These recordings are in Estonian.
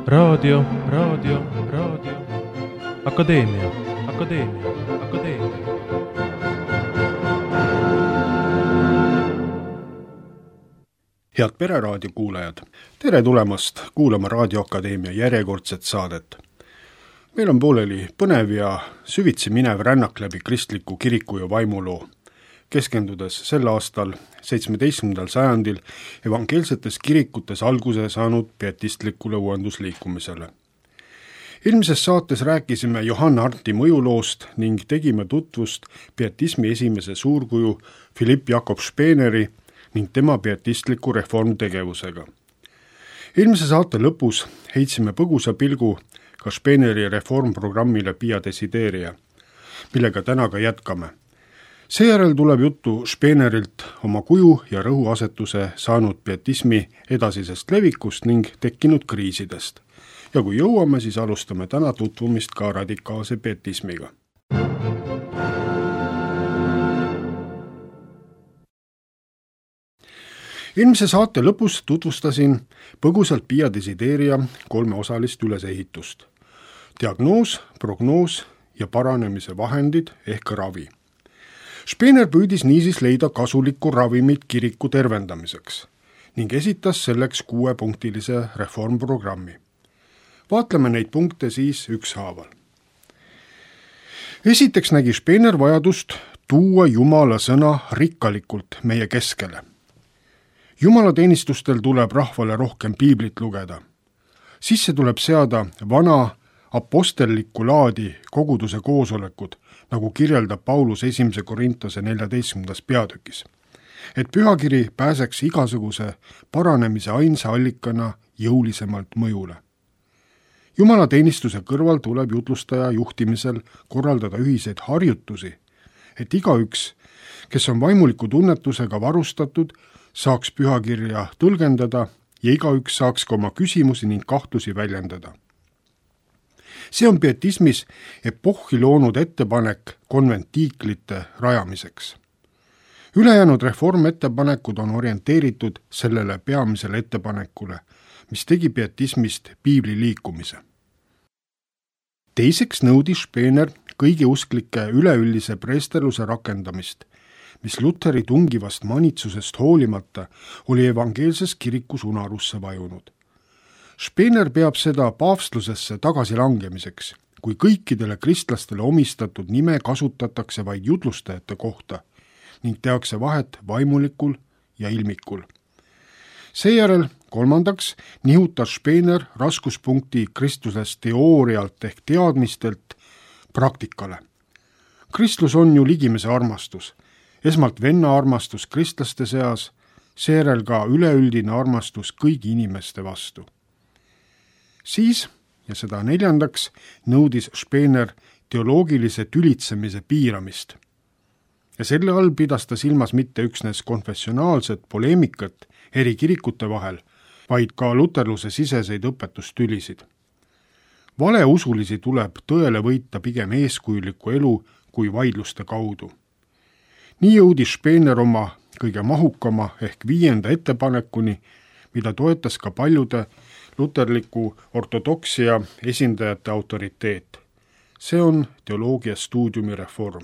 Raadio. Akadeemia. Head Pereraadio kuulajad, tere tulemast kuulama Raadio Akadeemia järjekordset saadet. Meil on pooleli põnev ja süvitsi minev rännak läbi kristliku kiriku ja vaimuloo, keskendudes sel aastal 17. sajandil evangeelsetes kirikutes alguse saanud pietistlikule uuendusliikumisele. Eelmises saates rääkisime Johanna Arnti mõjuloost ning tegime tutvust pietismi esimese suurkuju Philipp Jakob Speeneri ning tema pietistliku reformtegevusega. Eelmise saate lõpus heitsime põgusa pilgu ka Speeneri reformprogrammile Pia Desideria, millega täna ka jätkame. Seejärel tuleb juttu Speenerilt oma kuju ja rõhuasetuse saanud pietismi edasisest levikust ning tekkinud kriisidest. Ja kui jõuame, siis alustame täna tutvumist ka radikaalse pietismiga. Eelmise saate lõpus tutvustasin põgusalt Pia Desideria kolmeosalist ülesehitust. Diagnoos, prognoos ja paranemise vahendid ehk ravi. Speener püüdis niisiis leida kasulikku ravimit kiriku tervendamiseks ning esitas selleks 6-punktilise reformprogrammi. Vaatleme neid punkte siis ükshaaval. Esiteks nägi Speener vajadust tuua Jumala sõna rikkalikult meie keskele. Jumalateenistustel tuleb rahvale rohkem piiblit lugeda. Sisse tuleb seada vana apostellikku laadi koguduse koosolekud, nagu kirjeldab Paulus 1. Korintuse 14. peatükis, et pühakiri pääseks igasuguse paranemise ainsa allikana jõulisemalt mõjule. Jumalateenistuse kõrval tuleb jutlustaja juhtimisel korraldada ühiseid harjutusi, et igaüks, kes on vaimuliku tunnetusega varustatud, saaks pühakirja tõlgendada ja igaüks saaks ka oma küsimusi ning kahtlusi väljendada. See on pietismis epohhi loonud ettepanek konventiiklite rajamiseks. Ülejäänud reformettepanekud on orienteeritud sellele peamisele ettepanekule, mis tegi pietismist piibli liikumise. Teiseks nõudis Speener kõigi usklike üleüldise preesterluse rakendamist, mis Luteri tungivast manitsusest hoolimata oli evangeelses kirikus unarusse vajunud. Speener peab seda paavstlusesse tagasilangemiseks, kui kõikidele kristlastele omistatud nime kasutatakse vaid jutlustajate kohta ning tehakse vahet vaimulikul ja ilmikul. Seejärel kolmandaks nihutas Speener raskuspunkti kristlusest teoorialt ehk teadmistelt praktikale. Kristlus on ju ligimese armastus, esmalt venna armastus kristlaste seas, seejärel ka üleüldine armastus kõigi inimeste vastu. Siis, ja seda neljandaks, nõudis Speener teoloogilise tülitsemise piiramist. Ja selle all pidas ta silmas mitte üksnes konfessionaalset poleemikat eri kirikute vahel, vaid ka luterluse siseseid õpetustülisid. Valeusulisi tuleb tõele võita pigem eeskujuliku elu kui vaidluste kaudu. Nii jõudis Speener oma kõige mahukama ehk 5. ettepanekuni, mida toetas ka paljude luterliku ortodoksia esindajate autoriteet. See on teoloogia stuudiumi reform.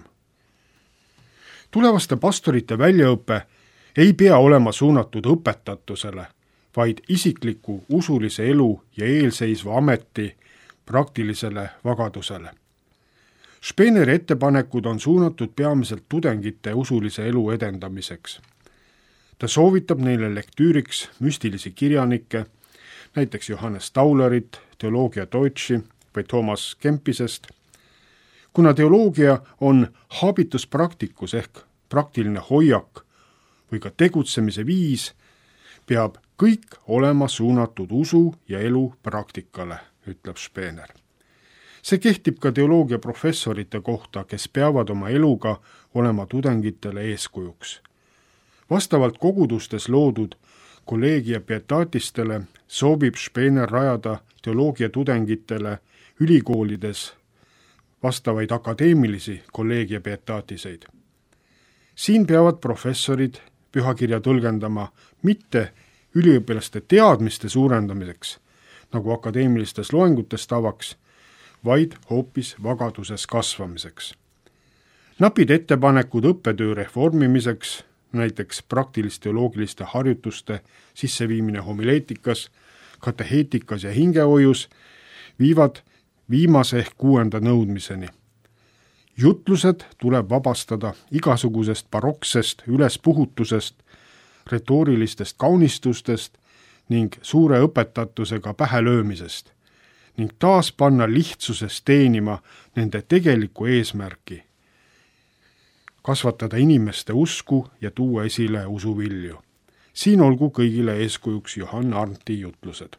Tulevaste pastorite väljaõpe ei pea olema suunatud õpetatusele, vaid isikliku usulise elu ja eelseisva ameti praktilisele vagadusele. Speeneri ettepanekud on suunatud peamiselt tudengite usulise elu edendamiseks. Ta soovitab neile lektüüriks müstilisi kirjanikke, näiteks Johannes Taulerit, Theologia Deutschi või Thomas Kempisest. Kuna teoloogia on habitus practicus ehk praktiline hoiak või ka tegutsemise viis, peab kõik olema suunatud usu ja elu praktikale, ütleb Speener. See kehtib ka teoloogia professorite kohta, kes peavad oma eluga olema tudengitele eeskujuks. Vastavalt kogudustes loodud Collegia Pietatistele soovib Speener rajada teoloogia tudengitele ülikoolides vastavaid akadeemilisi Collegia Pietatiseid. Siin peavad professorid pühakirja tõlgendama mitte üliõpilaste teadmiste suurendamiseks, nagu akadeemilistes loengutes tavaks, vaid hoopis vagaduses kasvamiseks. Napid ettepanekud õppetöö reformimiseks, näiteks praktilis-teoloogiliste harjutuste sisseviimine homileetikas, kateheetikas ja hingehoius, viivad viimase ehk 6. nõudmiseni. Jutlused tuleb vabastada igasugusest baroksest ülespuhutusest, retoorilistest kaunistustest ning suure õpetatusega pähe löömisest ning taas panna lihtsuses teenima nende tegelikku eesmärki, kasvatada inimeste usku ja tuua esile usuvilju. Siin olgu kõigile eeskujuks Johann Arndti jutlused.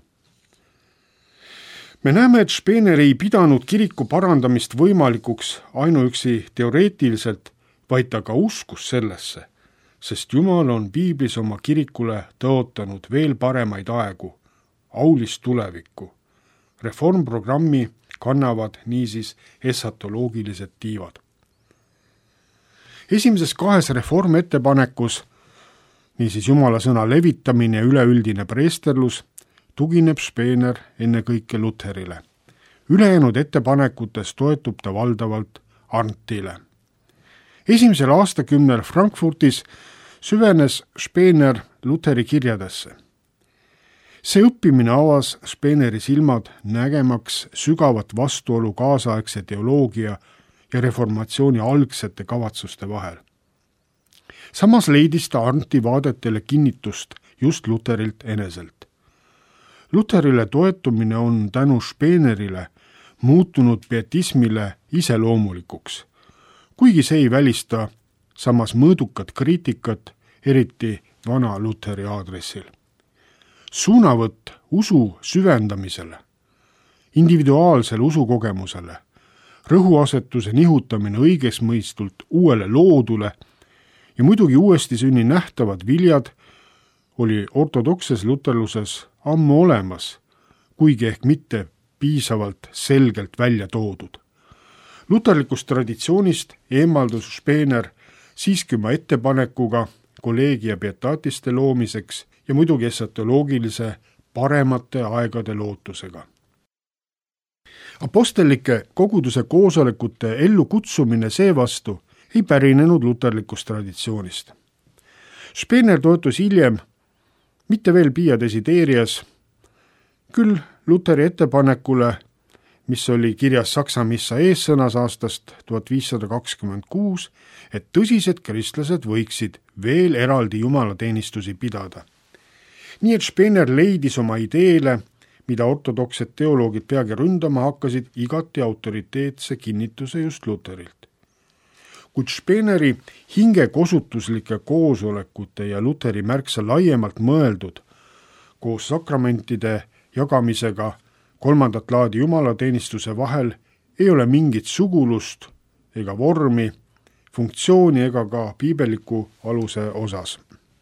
Me näeme, et Spener ei pidanud kiriku parandamist võimalikuks ainuüksi teoreetiliselt, vaid ta ka uskus sellesse, sest Jumal on piiblis oma kirikule tõotanud veel paremaid aegu, aulist tulevikku. Reformprogrammi kannavad niisiis esatoloogilised tiivad. Esimeses 2 reformettepanekus, niisiis Jumala sõna levitamine ja üleüldine preesterlus, tugineb Spener ennekõike Lutherile. Ülejäänud ettepanekutes toetub ta valdavalt Arndtile. Esimesel aastakümnel Frankfurtis süvenes Spener Lutheri kirjadesse. See õppimine avas Speneri silmad nägemaks sügavat vastuolu kaasaegse teoloogia ja reformatsiooni algsete kavatsuste vahel. Samas leidis ta Arndti vaadetele kinnitust just Lutherilt eneselt. Lutherile toetumine on tänu Spenerile muutunud pietismile iseloomulikuks, kuigi see ei välista samas mõõdukat kriitikat, eriti vana Lutheri aadressil. Suunavõtt usu süvendamisele, individuaalsele usukogemusele, rõhuasetuse nihutamine õigesmõistult uuele loodule ja muidugi uuesti sünni nähtavad viljad oli ortodokses luterluses ammu olemas, kuigi ehk mitte piisavalt selgelt välja toodud. Luterlikust traditsioonist eemaldus Spener siiski oma ettepanekuga kolleegia pietatiste loomiseks ja muidugi esatoloogilise paremate aegade lootusega. Apostellike koguduse koosolekute ellu kutsumine seevastu ei pärinenud luterlikust traditsioonist. Spener toetus hiljem mitte veel Pia Desiderias, küll Luteri ettepanekule, mis oli kirjas Saksa missa eessõnas aastast 1526, et tõsised kristlased võiksid veel eraldi jumalateenistusi pidada. Nii et Spener leidis oma ideele, mida ortodoksed teoloogid peagi ründama hakkasid, igati autoriteetse kinnituse just Luterilt. Kuid Speneri hingekosutuslike koosolekute ja Luteri märksa laiemalt mõeldud koos sakramentide jagamisega 3. laadi jumalateenistuse vahel ei ole mingit sugulust ega vormi, funktsiooni ega ka piibeliku aluse osas.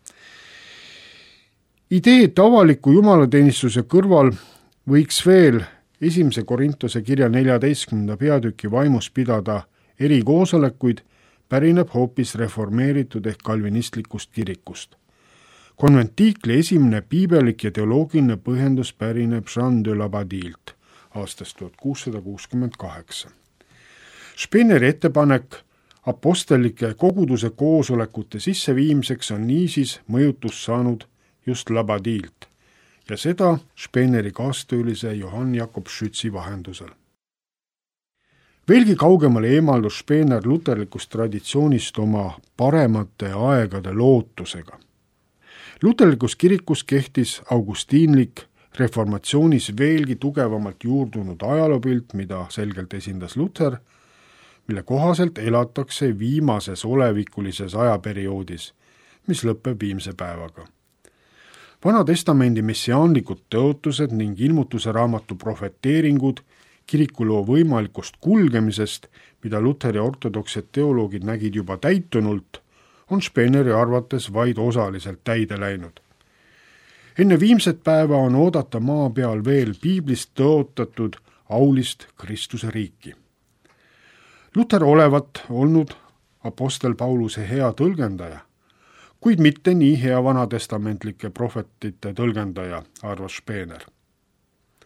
Idee, et avaliku jumalateenistuse kõrval võiks veel 1. Korintuse kirja 14. peatüki vaimus pidada erikoosolekuid, pärineb hoopis reformeeritud ehk kalvinistlikust kirikust. Konventiikli esimene piibelik ja teoloogiline põhjendus pärineb Jean de Labadilt aastast 1668. Speneri ettepanek apostellike koguduse koosolekute sisseviimiseks on niisiis mõjutust saanud just Labadilt ja seda Speneri kaastöölise Johann Jakob Schützi vahendusel. Veelgi kaugemale eemaldus Spener luterlikust traditsioonist oma paremate aegade lootusega. Luterlikus kirikus kehtis augustiinlik, reformatsioonis veelgi tugevamalt juurdunud ajaloopilt, mida selgelt esindas Luther, mille kohaselt elatakse viimases olevikulises ajaperioodis, mis lõpeb viimse päevaga. Vana-testamendi messiaanlikud tõotused ning ilmutuse raamatu profeteeringud kirikuloo võimalikust kulgemisest, mida Luteri ortodoksed teoloogid nägid juba täitunult, on Speneri arvates vaid osaliselt täide läinud. Enne viimset päeva on oodata maa peal veel piiblist tõotatud aulist Kristuse riiki. Luter olevat olnud apostel Pauluse hea tõlgendaja, kuid mitte nii hea vanatestamentlike prohvetite tõlgendaja, arvas Spener.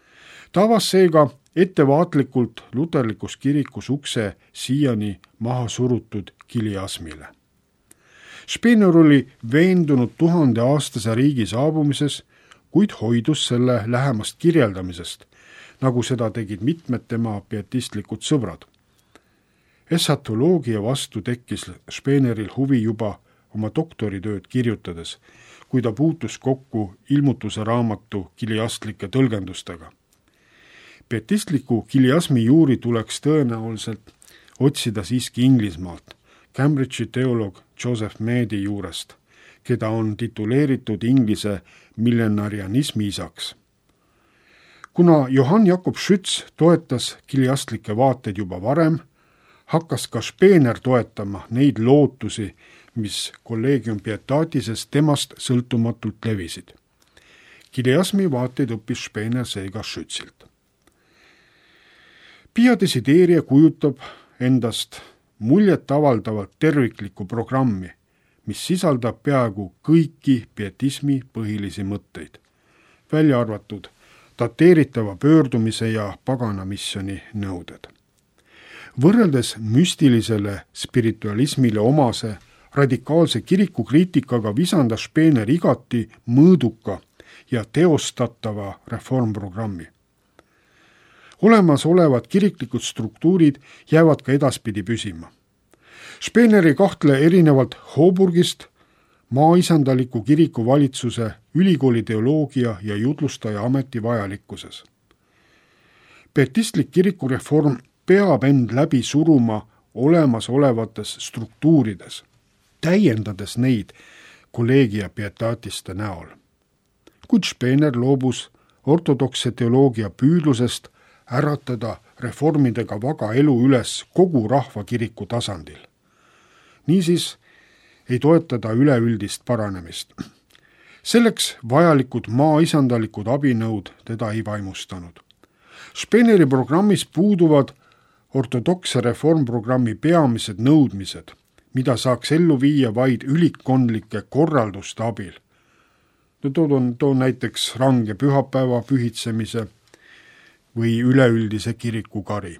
ta avas seega ettevaatlikult luterlikus kirikus ukse siiani maha surutud kiliasmile. Spener oli veendunud 1000-aastase riigi saabumises, kuid hoidus selle lähemast kirjeldamisest, nagu seda tegid mitmed tema pietistlikud sõbrad. Esatoloogia vastu tekkis Speneril huvi juba oma doktoritööd kirjutades, kui ta puutus kokku ilmutuse raamatu kiliastlike tõlgendustega. Pietistliku kiliasmi juuri tuleks tõenäoliselt otsida siiski Inglismaalt, Cambridge'i teoloog Joseph Meadi juurest, keda on tituleeritud Inglise millenarianismi isaks. Kuna Johann Jakob Schütz toetas kiliastlikke vaateid juba varem, hakkas ka Spener toetama neid lootusi, mis Collegium Pietatises temast sõltumatult levisid. Kiliasmi vaateid õppis Spener seega Schützilt. Pia Desideria kujutab endast muljet avaldavalt terviklikku programmi, mis sisaldab peaaegu kõiki pietismi põhilisi mõtteid, välja arvatud dateeritava pöördumise ja paganamissioni nõuded. Võrreldes müstilisele spiritualismile omase radikaalse kirikukriitikaga visandas Spener igati mõõduka ja teostatava reformprogrammi. Olemasolevad kiriklikud struktuurid jäävad ka edaspidi püsima. Spener ei kahtle erinevalt Hooburgist maaisandaliku kiriku valitsuse ülikooli teoloogia ja jutlustaja ameti vajalikkuses. Pietistlik kirikureform peab end läbi suruma olemasolevates struktuurides, täiendades neid Collegia Pietatiste näol. Kuid Spener loobus ortodoksse teoloogia püüdlusest äratada reformidega vaga elu üles kogu rahvakiriku tasandil. Niisiis ei toetada üleüldist paranemist. Selleks vajalikud maaisandalikud abinõud teda ei vaimustanud. Speneri programmis puuduvad ortodokse reformprogrammi peamised nõudmised, mida saaks ellu viia vaid ülikkondlike korralduste abil. Toon näiteks range pühapäeva pühitsemise või üleüldise kirikukari.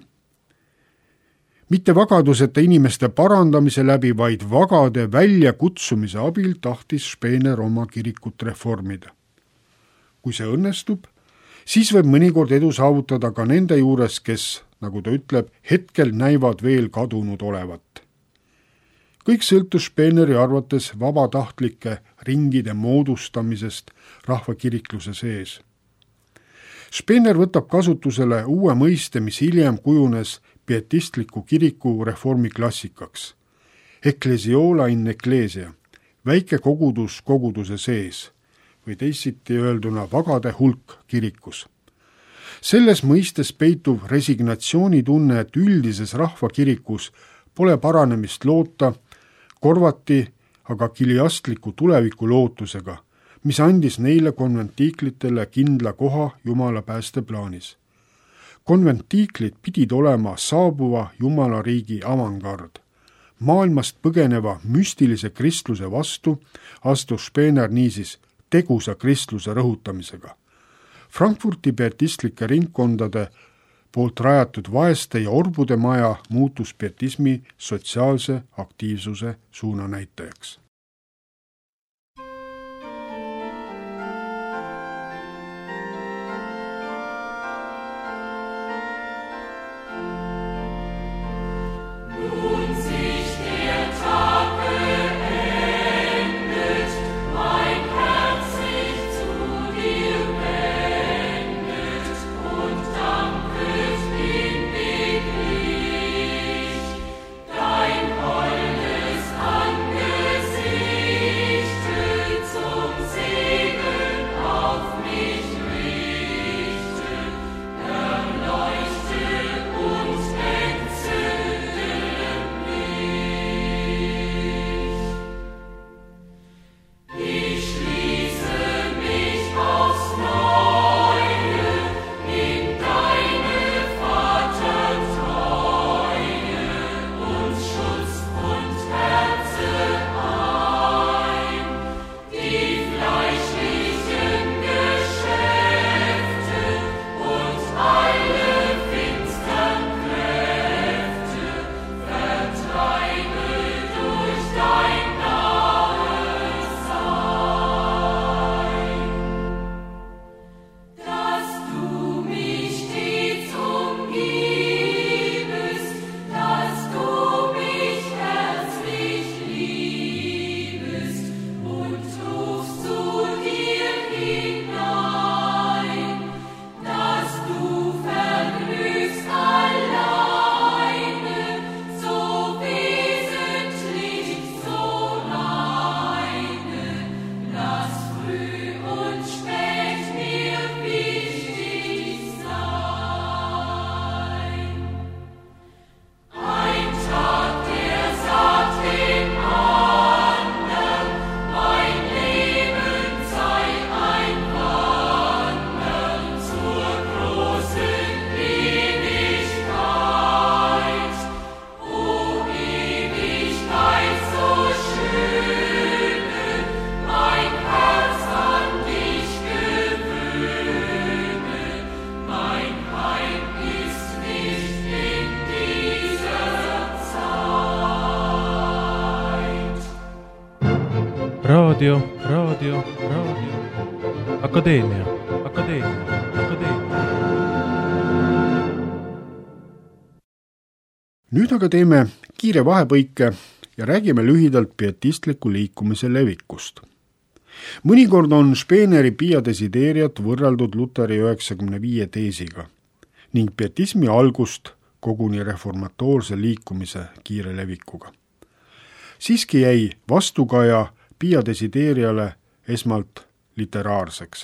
Mitte vagaduseta inimeste parandamise läbi, vaid vagade väljakutsumise abil tahtis Spener oma kirikut reformida. Kui see õnnestub, siis võib mõnikord edu saavutada ka nende juures, kes, nagu ta ütleb, hetkel näivad veel kadunud olevat. Kõik sõltus Speneri arvates vabatahtlike ringide moodustamisest rahvakirikluse sees. Spener võtab kasutusele uue mõiste, mis hiljem kujunes pietistliku kiriku reformi klassikaks. Ecclesiola in ecclesia, väike kogudus koguduse sees või teisiti öelduna vagade hulk kirikus. Selles mõistes peituv resignatsioonitunne, et üldises rahvakirikus pole paranemist loota, korvati aga kiliastliku tuleviku lootusega, mis andis neile konventiiklitele kindla koha Jumala päästeplaanis. Konventiiklid pidid olema saabuva Jumala riigi avangard. Maailmast põgeneva müstilise kristluse vastu astus Spener niisiis tegusa kristluse rõhutamisega. Frankfurti pietistlike ringkondade poolt rajatud vaeste ja orbude maja muutus pietismi sotsiaalse aktiivsuse suunanäitajaks. Dein holdes Angesicht Raadio. Akadeemia. Nüüd aga teeme kiire vahepõike ja räägime lühidalt pietistliku liikumise levikust. Mõnikord on Spehneri Pia Desideriat võrreldud Luteri 95 teesiga ning pietismi algust koguni reformatoorse liikumise kiire levikuga. Siiski jäi vastukaja Pia Desideriale esmalt literaarseks.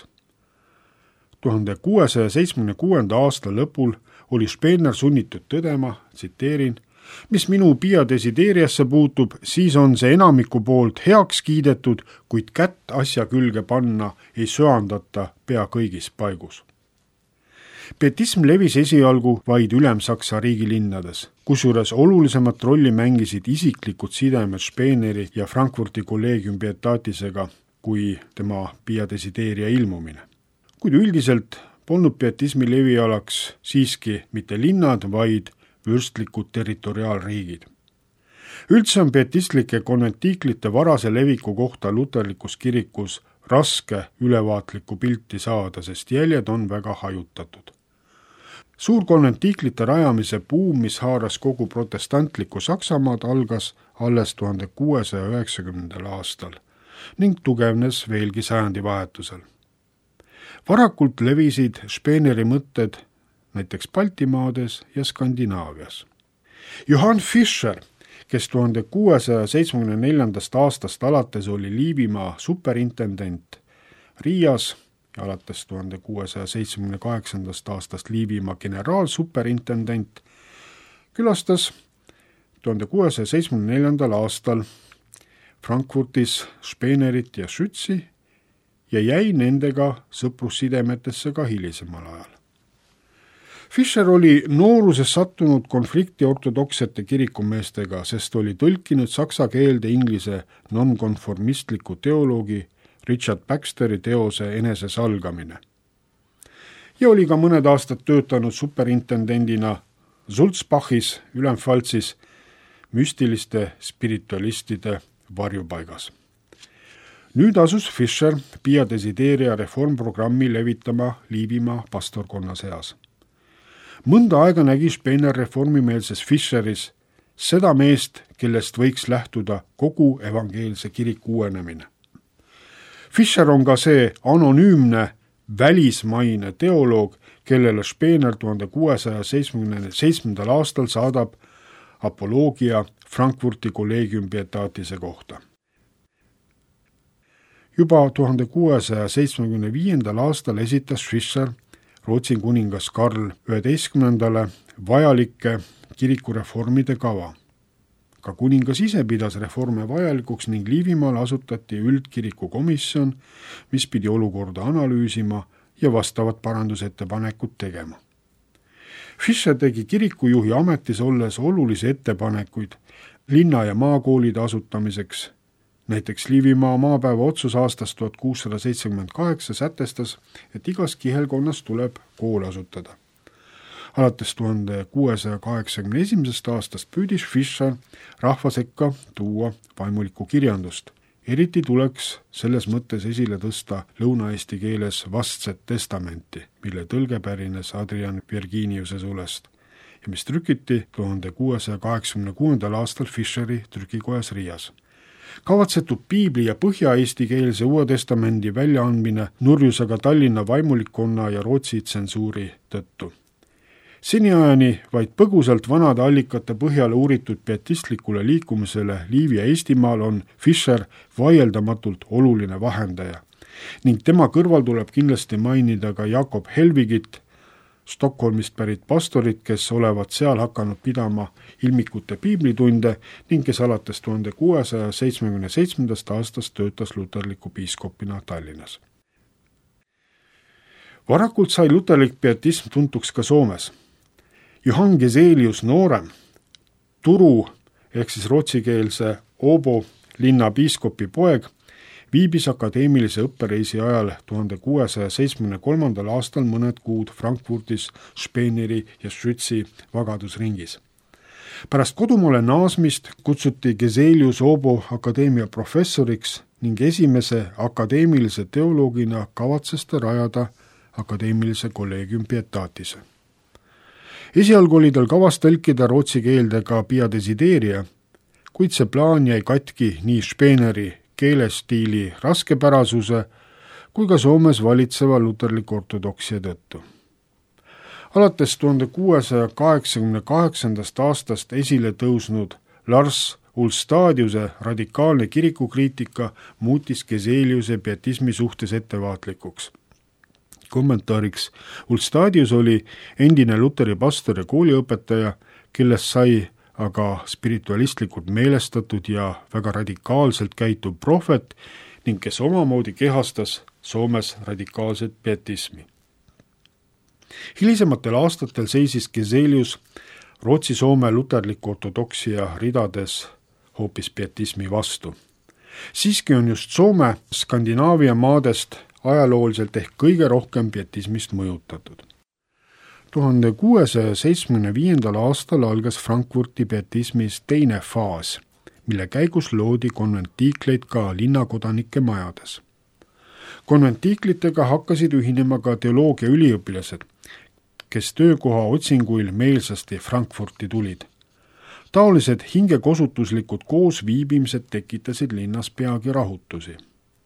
1676. aasta lõpul oli Spehner sunnitud tõdema, tsiteerin, mis minu Pia Desideriasse puutub, siis on see enamiku poolt heaks kiidetud, kuid kätt asja külge panna ei söandata pea kõigis paigus. Pietism levis esialgu vaid Ülem-Saksa riigilinnades, kusjuures olulisemat rolli mängisid isiklikud sidemed Spehneri ja Frankfurti kolleegium Pietatisega kui tema Pia Desideria ilmumine. Kuid üldiselt polnud pietismi levialaks siiski mitte linnad, vaid vürstlikud territoriaalriigid. Üldse on pietistlike konventiiklite varase leviku kohta luterlikus kirikus raske ülevaatlikku pilti saada, sest jäljed on väga hajutatud. Suurkonventiiklite rajamise buum, mis haaras kogu protestantlikku Saksamaad, algas alles 1690. aastal ning tugevnes veelgi sajandivahetusel. Varakult levisid Spehneri mõtted näiteks Baltimaades ja Skandinaavias. Johann Fischer, kes 1674. aastast alates oli Liivimaa superintendent Riias ja alates 1678. aastast Liivimaa generaalsuperintendent, külastas 1674. aastal Frankfurtis Spehnerit ja Schützi ja jäi nendega sõprussidemetesse ka hilisemal ajal. Fischer oli nooruses sattunud konflikti ortodoksete kirikumeestega, sest oli tõlkinud saksa keelde inglise nonkonformistliku teoloogi Richard Baxteri teose Enesesalgamine. Ja oli ka mõned aastad töötanud superintendendina Sulzbachis, Ülemfaltsis, müstiliste spiritualistide varjupaigas. Nüüd asus Fischer Pia Desideria reformprogrammi levitama Liivimaa pastorkonna seas. Mõnda aega nägi Spehner reformimeelses Fischeris seda meest, kellest võiks lähtuda kogu evangeelse kiriku uuenemine. Fischer on ka see anonüümne välismaine teoloog, kellele Spehner 1677. aastal saadab apoloogia Frankfurti kolleegium Pietatise kohta. Juba 1675. aastal esitas Fischer Rootsi kuningas Karl XI vajalike kirikureformide kava. Ka kuningas ise pidas reforme vajalikuks ning Liivimaal asutati üldkiriku komisjon, mis pidi olukorda analüüsima ja vastavad parandusettepanekud tegema. Fischer tegi kirikujuhi ametis olles olulisi ettepanekuid linna- ja maakoolide asutamiseks. Näiteks Liivimaa maapäeva otsus aastast 1678 sätestas, et igas kihelkonnas tuleb kool asutada. Alates 1681. aastast püüdis Fischer rahva sekka tuua vaimulikku kirjandust. Eriti tuleks selles mõttes esile tõsta lõuna-eesti keeles vastset testamenti, mille tõlge pärines Adrian Virginiuse sulest ja mis trükiti 1686. aastal Fischeri trükikojas Riias. Kavatsetud piibli ja põhja-eestikeelse Uue Testamendi väljaandmine nurjus aga Tallinna vaimulikkonna ja Rootsi tsensuuri tõttu. Seniajani vaid põgusalt vanade allikate põhjale uuritud pietistlikule liikumisele Liivi ja Eestimaal on Fischer vaieldamatult oluline vahendaja ning tema kõrval tuleb kindlasti mainida ka Jakob Helvigit, Stockholmist pärit pastorit, kes olevat seal hakanud pidama ilmikute piiblitunde ning kes alates 1677. aastast töötas luterliku piiskopina Tallinnas. Varakult sai luterlik pietism tuntuks ka Soomes. Johann Geselius noorem, Turu ehk siis rootsikeelse Åbo linna piiskopi poeg, viibis akadeemilise õppereisi ajal 1673. aastal mõned kuud Frankfurtis Spehneri ja Schützi vagadusringis. Pärast kodumaale naasmist kutsuti Geselius Åbo akadeemia professoriks ning esimese akadeemilise teoloogina kavatses ta rajada akadeemilise kolleegium Pietatise. Esialgu oli tal kavas tõlkida rootsi keelde ka Pia Desideria, kuid see plaan jäi katki nii Speeneri keelestiili raskepärasuse kui ka Soomes valitseva luterliku ortodoksia tõttu. Alates 1688. aastast esile tõusnud Lars Ulstadiuse radikaalne kirikukriitika muutis Geseliuse pietismi suhtes ettevaatlikuks. Kommentaariks: Ulstadius oli endine luteri pastor ja kooliõpetaja, kellest sai aga spiritualistlikult meelestatud ja väga radikaalselt käituv prohvet ning kes omamoodi kehastas Soomes radikaalset pietismi. Hilisematel aastatel seisis Geselius Rootsi-Soome luterliku ortodoksia ridades hoopis pietismi vastu. Siiski on just Soome Skandinaavia maadest ajalooliselt ehk kõige rohkem pietismist mõjutatud. 1675. aastal algas Frankfurti pietismis teine faas, mille käigus loodi konventiikleid ka linnakodanike majades. Konventiiklitega hakkasid ühinema ka teoloogia üliõpilased, kes töökoha otsinguil meelsasti Frankfurti tulid. Taolised hingekosutuslikud koosviibimised tekitasid linnas peagi rahutusi.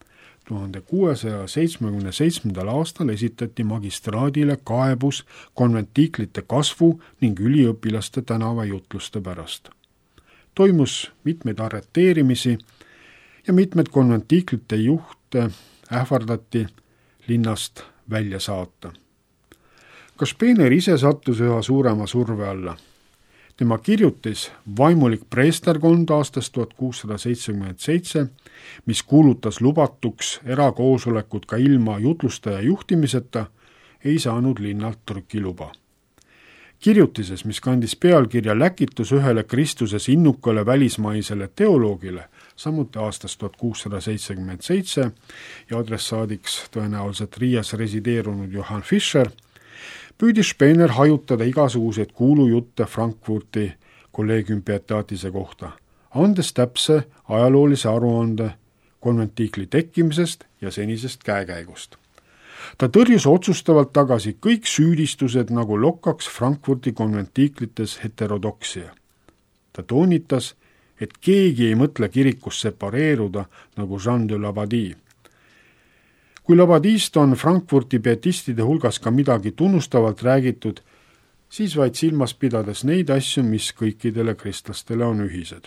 1677. aastal esitati magistraadile kaebus konventiiklite kasvu ning üliõpilaste tänavajutluste pärast. Toimus mitmeid arreteerimisi ja mitmed konventiiklite juhte ähvardati linnast välja saata. Ka Spener ise sattus üha suurema surve alla. Tema kirjutis Vaimulik preesterkond aastast 1677, mis kuulutas lubatuks erakoosolekut ka ilma jutlustaja juhtimiseta, ei saanud linnalt trükiluba. Kirjutises, mis kandis pealkirja Läkitus ühele Kristuses innukale välismaisele teoloogile, samuti aastast 1677 ja adressaadiks tõenäoliselt Riias resideerunud Johann Fischer, püüdis Spener hajutada igasuguseid kuulujutte Frankfurti kolleegium Pietatise kohta, andes täpse ajaloolise aruande konventiikli tekkimisest ja senisest käekäigust. Ta tõrjus otsustavalt tagasi kõik süüdistused, nagu lokkaks Frankfurti konventiiklites heterodoksia. Ta toonitas, et keegi ei mõtle kirikust separeeruda nagu Jean de Labadie. Kui Labadiist on Frankfurti pietistide hulgas ka midagi tunnustavalt räägitud, siis vaid silmas pidades neid asju, mis kõikidele kristlastele on ühised.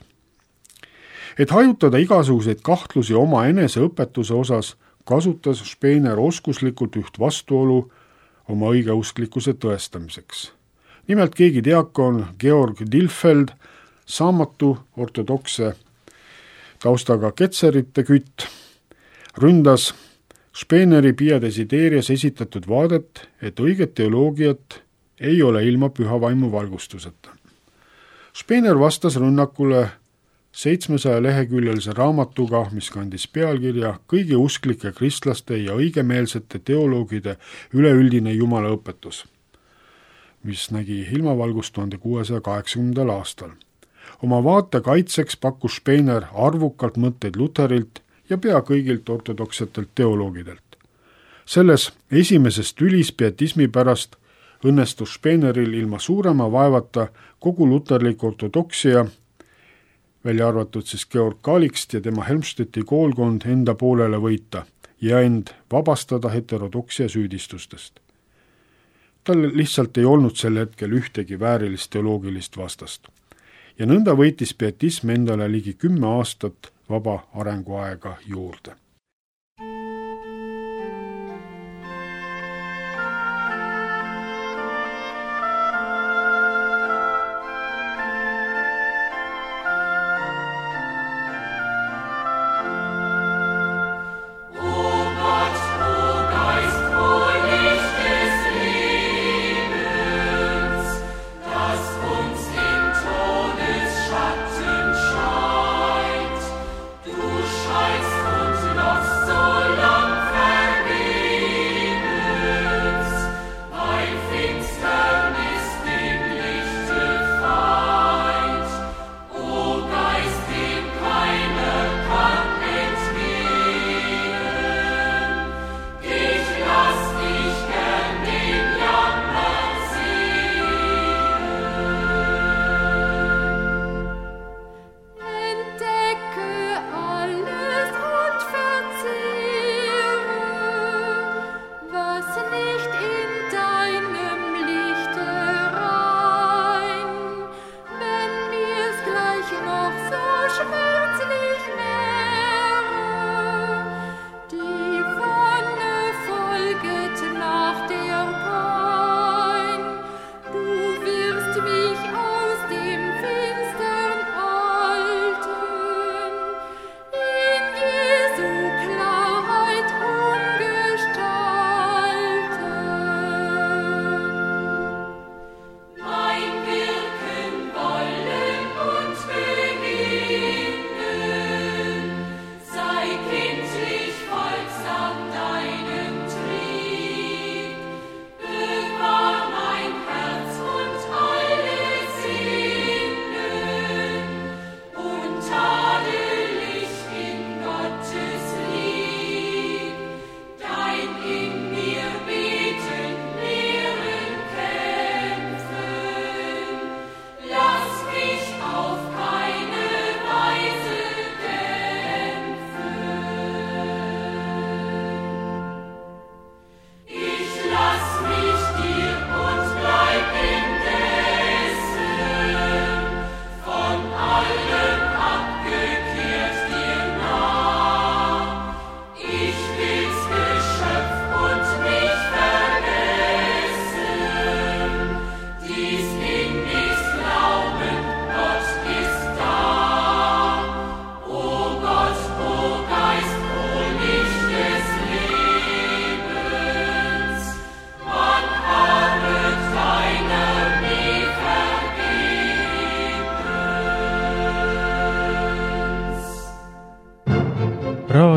Et hajutada igasuguseid kahtlusi oma enese õpetuse osas, kasutas Spener oskuslikult üht vastuolu oma õigeusklikkuse tõestamiseks. Nimelt keegi diakon Georg Dilfeld, saamatu ortodokse taustaga ketserite kütt, ründas Speeneri Pia Desiderias esitatud vaadet, et õiget teoloogiat ei ole ilma püha vaimu valgustuseta. Spener vastas rünnakule 700-leheküljelise raamatuga, mis kandis pealkirja Kõigi usklike kristlaste ja õigemeelsete teoloogide üleüldine jumalaõpetus, mis nägi ilmavalgust 1680. aastal. Oma vaate kaitseks pakkus Spener arvukalt mõtteid Luterilt ja pea kõigilt ortodoksetelt teoloogidelt. Selles esimeses tülis pietismi pärast õnnestus Speeneril ilma suurema vaevata kogu luterlik ortodoksia, välja arvatud siis Georg Kalikst ja tema Helmstedti koolkond enda poolele võita ja end vabastada heterodoksia süüdistustest. Tal lihtsalt ei olnud sel hetkel ühtegi väärilist teoloogilist vastast. Ja nõnda võitis pietism endale ligi 10 aastat vaba arenguaega juurde. Du scheinst und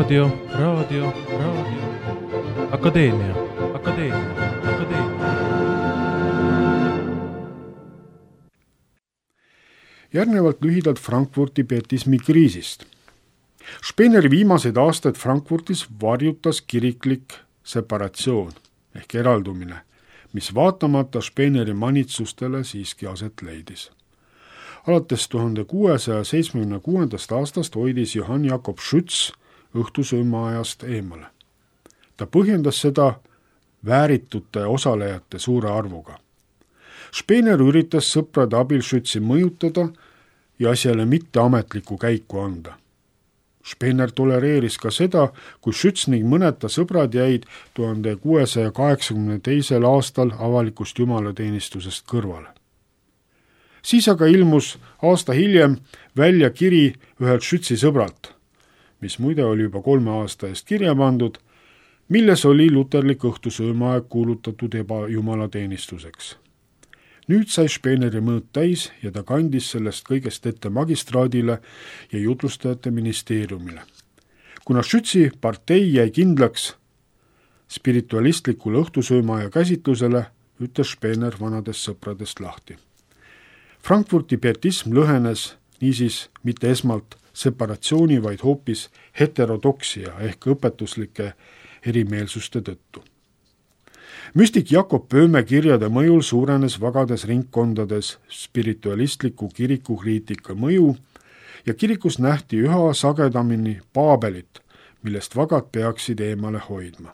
Raadio. Akadeemia. Järgnevalt lühidalt Frankfurti pietismi kriisist. Speeneri viimaseid aastaid Frankfurtis varjutas kiriklik separatsioon ehk eraldumine, mis vaatamata Speeneri manitsustele siiski aset leidis. Alates 1676. aastast hoidis Johann Jakob Schütz õhtusöömaajast eemale. Ta põhjendas seda vääritute osalejate suure arvuga. Speener üritas sõprade abil Schützi mõjutada ja asjale mitteametlikku käiku anda. Speener tolereeris ka seda, kui Schütz ning mõned ta sõbrad jäid 1682. aastal avalikust jumalateenistusest kõrvale. Siis aga ilmus aasta hiljem välja kiri ühelt Schützi sõbralt, mis muide oli juba 3 aasta eest kirja pandud, milles oli luterlik õhtusöömaaeg kuulutatud ebajumalateenistuseks. Nüüd sai Speeneri mõõt täis ja ta kandis sellest kõigest ette magistraadile ja jutlustajate ministeeriumile. Kuna Schützi partei jäi kindlaks spiritualistlikule õhtusöömaaja käsitlusele, ütles Speener vanadest sõpradest lahti. Frankfurti pietism lõhenes niisiis mitte esmalt separatsiooni, vaid hoopis heterodoksia ehk õpetuslike erimeelsuste tõttu. Müstik Jakob Böhme kirjade mõjul suurenes vagades ringkondades spiritualistliku kirikukriitika mõju ja kirikus nähti üha sagedamini paabelit, millest vagad peaksid eemale hoidma.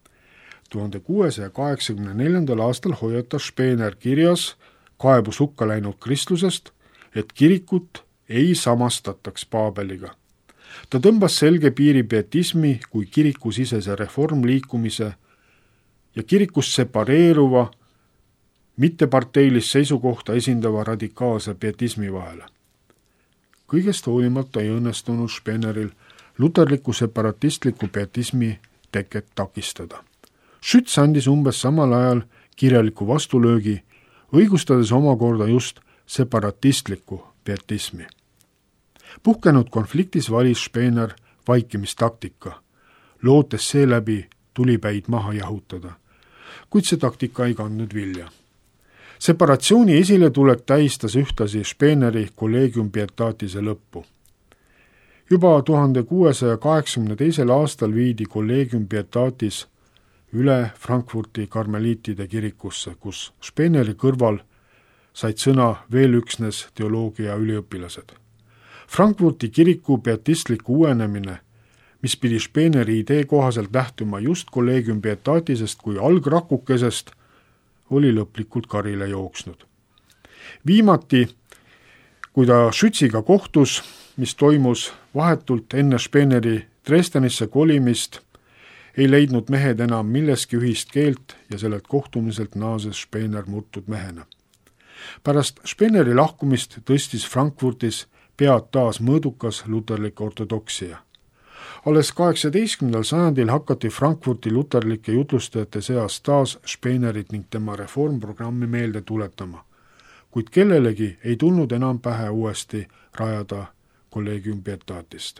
1684. aastal hoiatas Speener kirjas kaebus hukka läinud kristlusest, et kirikut ei samastataks paabeliga. Ta tõmbas selge piiri pietismi kui kirikusisese reformliikumise ja kirikust separeeruva, mitteparteilist seisukohta esindava radikaalse pietismi vahele. Kõigest hoolimata ei õnnestunud Speeneril luterliku separatistliku pietismi teket takistada. Schütz andis umbes samal ajal kirjaliku vastulöögi, õigustades omakorda just separatistliku pietismi. Puhkenud konfliktis valis Speener vaikimistaktika, lootes seeläbi tulipäid maha jahutada, kuid see taktika ei kandnud vilja. Separatsiooni esiletulek tähistas ühtlasi Speeneri Collegium Pietatise lõppu. Juba 1682. aastal viidi Collegium Pietatis üle Frankfurti karmeliitide kirikusse, kus Speeneri kõrval said sõna veel üksnes teoloogia üliõpilased. Frankfurti kiriku pietistlik uuenemine, mis pidi Speeneri idee kohaselt lähtuma just Collegium Pietatisest kui algrakukesest, oli lõplikult karile jooksnud. Viimati, kui ta Schütziga kohtus, mis toimus vahetult enne Speeneri Dresdenisse kolimist, ei leidnud mehed enam milleski ühist keelt ja sellelt kohtumiselt naases Speener murtud mehena. Pärast Speeneri lahkumist tõstis Frankfurtis pead taas mõõdukas luterlik ortodoksia. Alles 18. sajandil hakati Frankfurti luterlike jutlustajate seas taas Speenerit ning tema reformprogrammi meelde tuletama, kuid kellelegi ei tulnud enam pähe uuesti rajada Collegium Pietatist.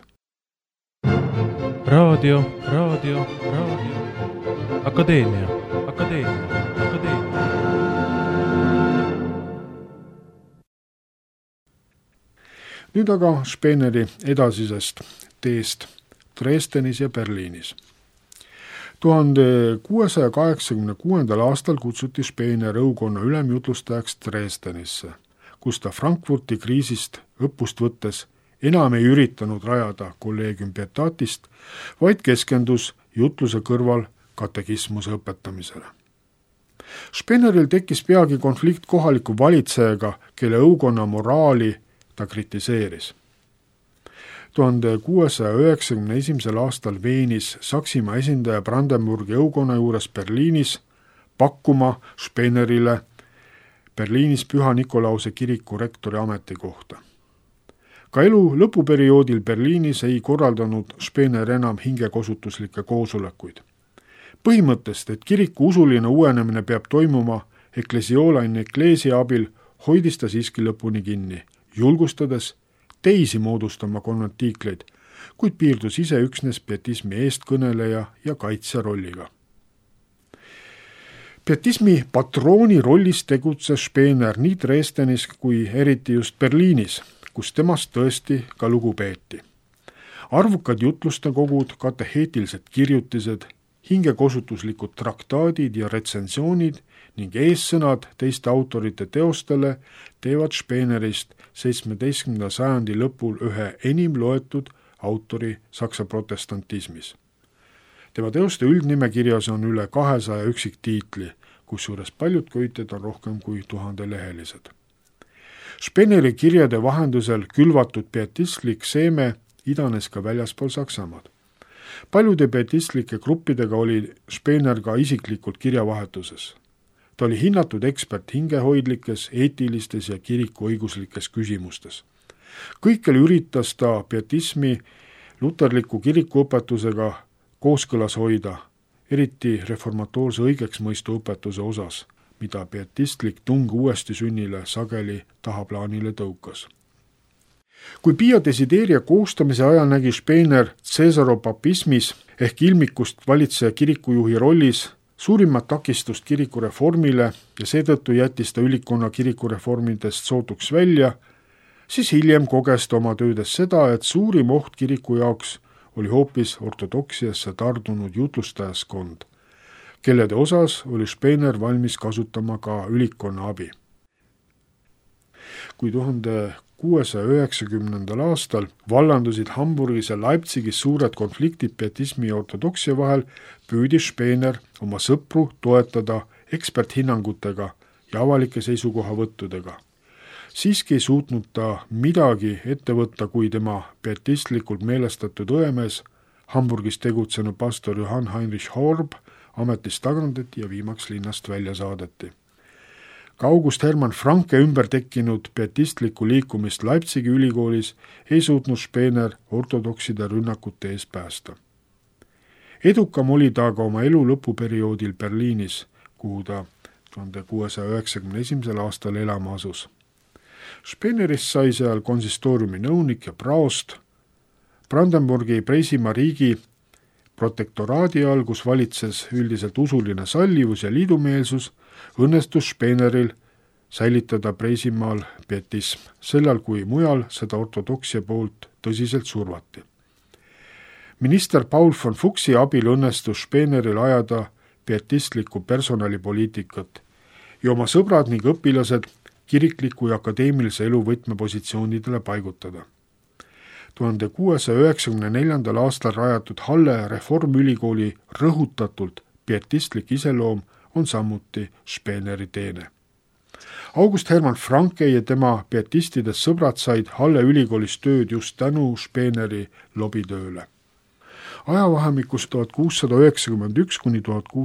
Raadio. Akadeemia. Nüüd aga Speeneri edasisest teest Dresdenis ja Berliinis. 1686. aastal kutsuti Speener õukonna ülemjutlustajaks Dresdenisse, kus ta Frankfurti kriisist õppust võttes enam ei üritanud rajada Collegium Pietatist, vaid keskendus jutluse kõrval katekismuse õpetamisele. Speeneril tekkis peagi konflikt kohaliku valitsejaga, kelle õukonna moraali ta kritiseeris. 1691. aastal veenis Saksimaa esindaja Brandenburgi õukonna juures Berliinis pakkuma Speenerile Berliinis Püha Nikolause kiriku rektori ametikohta. Ka elu lõpuperioodil Berliinis ei korraldanud Speener enam hingekosutuslikke koosolekuid. Põhimõttest, et kiriku usuline uuenemine peab toimuma eklesioola in ecclesia abil, hoidis ta siiski lõpuni kinni, julgustades teisi moodustama konventiikleid, kuid piirdus ise üksnes pietismi eestkõneleja ja kaitsja rolliga. Pietismi patrooni rollis tegutses Spener nii Dresdenis kui eriti just Berliinis, kus temast tõesti ka lugu peeti. Arvukad jutlustekogud, kateheetilised kirjutised, hingekosutuslikud traktaadid ja retsensioonid ning eessõnad teiste autorite teostele teevad Spenerist 17. sajandi lõpul ühe enim loetud autori saksa protestantismis. Tema teoste üldnimekirjas on üle 200 üksiktiitli, kusjuures paljud köited on rohkem kui 1000-lehelised. Speneri kirjade vahendusel külvatud pietistlik seeme idanes ka väljaspool Saksamaad. Paljude pietistlike gruppidega oli Spener ka isiklikult kirjavahetuses. Ta oli hinnatud ekspert hingehoidlikes, eetilistes ja kirikuõiguslikes küsimustes. Kõikjal üritas ta pietismi luterliku kirikuõpetusega kooskõlas hoida, eriti reformatoorse õigeksmõistu õpetuse osas, mida pietistlik tung uuesti sünnile sageli tahaplaanile tõukas. Kui Pio Desideria koostamise ajal nägi Spener Caesaropapismis ehk ilmikust valitseja kirikujuhi rollis suurimat takistust kirikureformile ja seetõttu jättis ta ülikonna kirikureformidest sootuks välja, siis hiljem koges ta oma töödes seda, et suurim oht kiriku jaoks oli hoopis ortodoksiasse tardunud jutlustajaskond, kellede osas oli Spener valmis kasutama ka ülikonna abi. Kui 1690. aastal vallandusid Hamburgis ja Leipzigis suured konfliktid pietismi ja ortodoksia vahel, püüdis Spener oma sõpru toetada eksperthinnangutega ja avalike seisukohavõttudega. Siiski ei suutnud ta midagi ette võtta, kui tema pietistlikult meelestatud õemees, Hamburgis tegutsenud pastor Johann Heinrich Horb, ametist tagandati ja viimaks linnast välja saadeti. Ka August Hermann Franke ümber tekkinud pietistlikku liikumist Leipzigi ülikoolis ei suutnud Spener ortodokside rünnakute ees päästa. Edukam oli ta ka oma elu lõpuperioodil Berliinis, kuhu ta 1691. aastal elama asus. Spenerist sai seal konsistooriumi nõunik ja praost. Brandenburgi Preisimaa riigi protektoraadi all, kus valitses üldiselt usuline sallivus ja liidumeelsus, õnnestus Speneril säilitada Preisimaal pietism, sellal kui mujal seda ortodoksia poolt tõsiselt survati. Minister Paul von Fuchsi abil õnnestus Speneril ajada pietistlikku personalipoliitikat ja oma sõbrad ning õpilased kirikliku ja akadeemilise elu võtmepositsioonidele paigutada. 1694. aastal rajatud Halle reformülikooli rõhutatult pietistlik iseloom on samuti Speneri teene. August Hermann Franke ja tema pietistidest sõbrad said Halle ülikoolis tööd just tänu Speneri lobitööle. Ajavahemikus 1691 kuni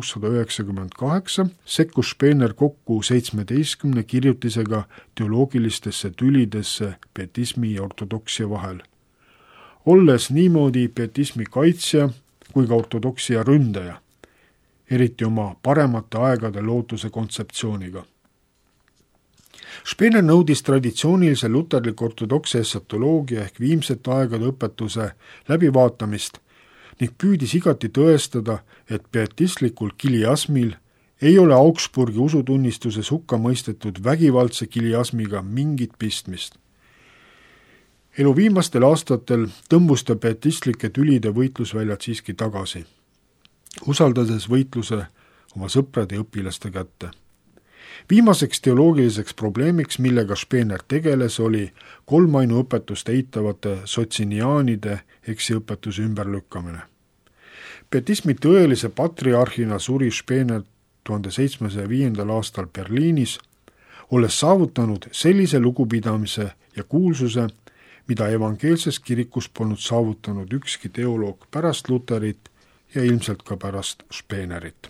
1698 sekkus Spener kokku 17 kirjutisega teoloogilistesse tülidesse pietismi ja ortodoksia vahel. Olles niimoodi pietismi kaitsja kui ka ortodoksia ründaja, eriti oma paremate aegade lootuse kontseptsiooniga. Spener nõudis traditsioonilise luterliku ortodoksia esotoloogia ehk viimsete aegade õpetuse läbivaatamist ning püüdis igati tõestada, et pietistlikul kiliasmil ei ole Augsburgi usutunnistuses hukka mõistetud vägivaldse kiliasmiga mingit pistmist. Elu viimastel aastatel tõmbus ta pietistlike tülide võitlusväljad siiski tagasi, usaldades võitluse oma sõprade ja õpilaste kätte. Viimaseks teoloogiliseks probleemiks, millega Spener tegeles, oli kolmainuõpetust eitavate sotsiniaanide eksiõpetuse ümberlükkamine. Pietismi tõelise patriarhina suri Spener 1705. aastal Berliinis, olles saavutanud sellise lugupidamise ja kuulsuse, mida evangeelses kirikus polnud saavutanud ükski teoloog pärast Luterit ja ilmselt ka pärast Spenerit.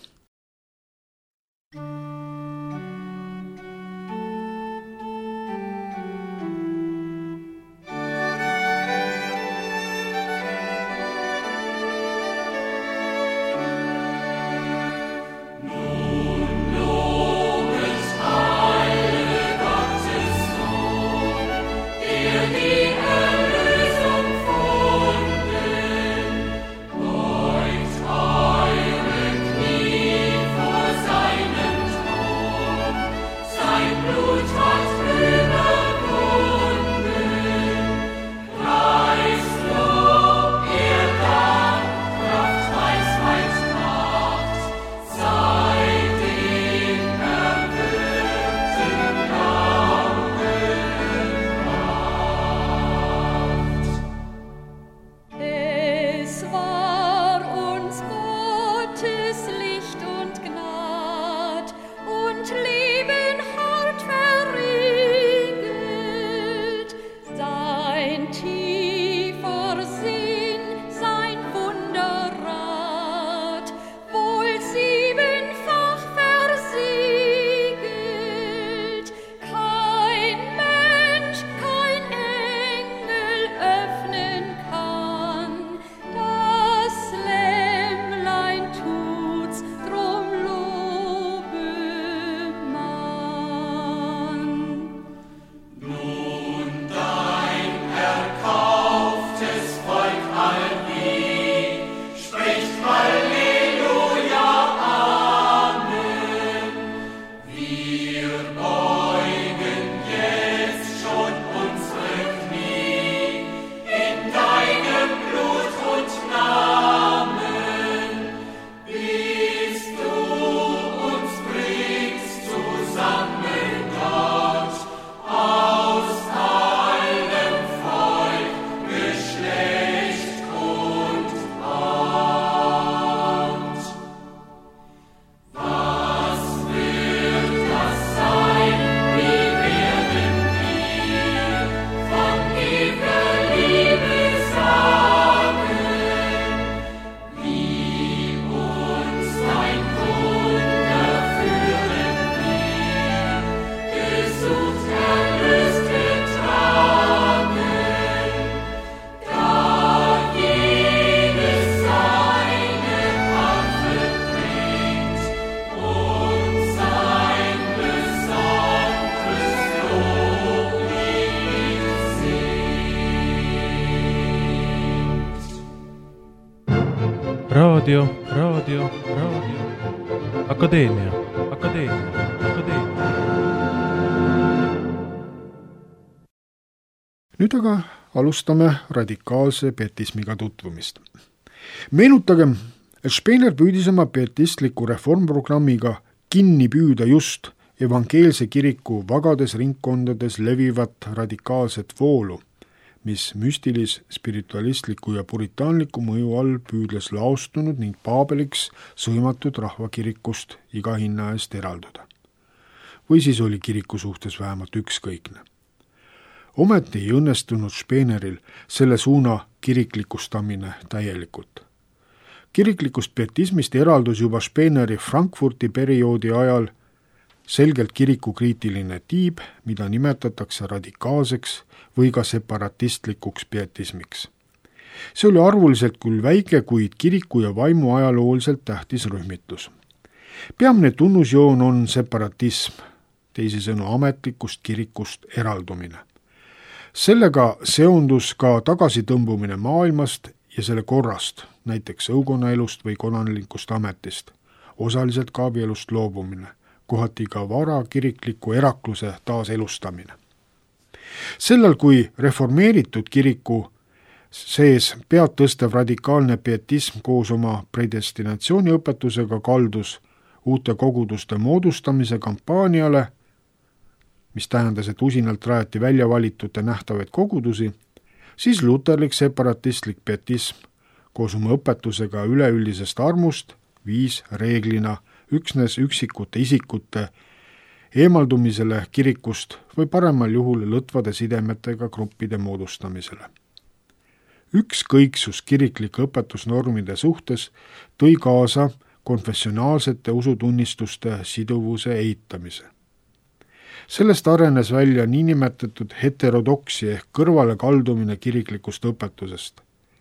Die Erlösung von Raadio. Akadeemia. Nüüd aga alustame radikaalse pietismiga tutvumist. Meenutagem, et Spener püüdis oma pietistliku reformprogrammiga kinni püüda just evangeelse kiriku vagades ringkondades levivat radikaalset voolu, mis müstilis, spiritualistliku ja puritaanliku mõju all püüdles laostunud ning paabeliks sõimatud rahvakirikust iga hinna eest eralduda. Või siis oli kiriku suhtes vähemalt ükskõikne. Ometi ei õnnestunud Speneril selle suuna kiriklikustamine täielikult. Kiriklikust pietismist eraldus juba Speneri Frankfurti perioodi ajal selgelt kirikukriitiline tiib, mida nimetatakse radikaalseks või ka separatistlikuks pietismiks. See oli arvuliselt küll väike, kuid kiriku ja vaimu ajalooliselt tähtis rühmitus. Peamine tunnusjoon on separatism, teisisõnu ametlikust kirikust eraldumine. Sellega seondus ka tagasitõmbumine maailmast ja selle korrast, näiteks õukonnaelust või kodanlikust ametist, osaliselt ka abielust loobumine, kohati ka vara kirikliku erakluse taaselustamine. Sellal, kui reformeeritud kiriku sees pead tõstev radikaalne pietism koos oma predestinatsiooniõpetusega kaldus uute koguduste moodustamise kampaaniale, mis tähendas, et usinalt rajati välja valitute nähtavaid kogudusi, siis luterlik separatistlik pietism koos oma õpetusega üleüldisest armust viis reeglina üksnes üksikute isikute eemaldumisele kirikust või paremal juhul lõtvade sidemetega gruppide moodustamisele. Ükskõiksus kiriklike õpetusnormide suhtes tõi kaasa konfessionaalsete usutunnistuste siduvuse eitamise. Sellest arenes välja niinimetatud heterodoksi ehk kõrvale kaldumine kiriklikust õpetusest.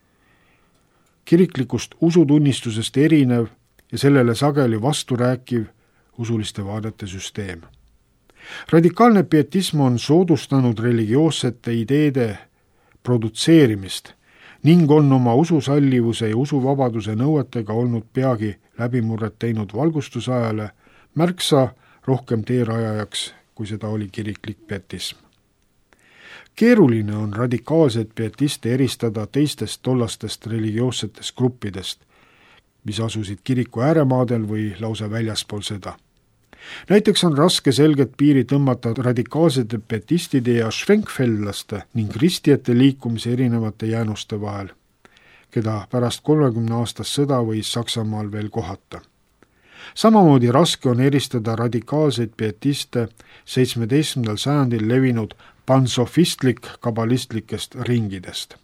Kiriklikust usutunnistusest erinev ja sellele sageli vasturääkiv usuliste vaadete süsteem. Radikaalne pietism on soodustanud religioossete ideede produtseerimist ning on oma ususallivuse ja usuvabaduse nõuetega olnud peagi läbimurret teinud valgustusajale märksa rohkem teerajajaks, kui seda oli kiriklik pietism. Keeruline on radikaalseid pietiste eristada teistest tollastest religioossetest gruppidest, mis asusid kiriku ääremaadel või lausa väljaspool seda. Näiteks on raske selget piiri tõmmata radikaalsete pietistide ja schwenkfeldlaste ning ristijate liikumise erinevate jäänuste vahel, keda pärast 30 aastast sõda võis Saksamaal veel kohata. Samamoodi raske on eristada radikaalseid pietiste 17. sajandil levinud pansofistlik kabalistlikest ringidest.